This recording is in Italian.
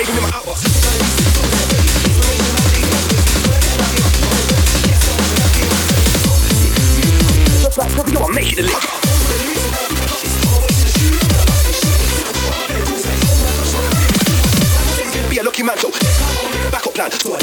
Taking in my outbox. Just like Scorpio, I make it a lick. Be a lucky man, so back up plan.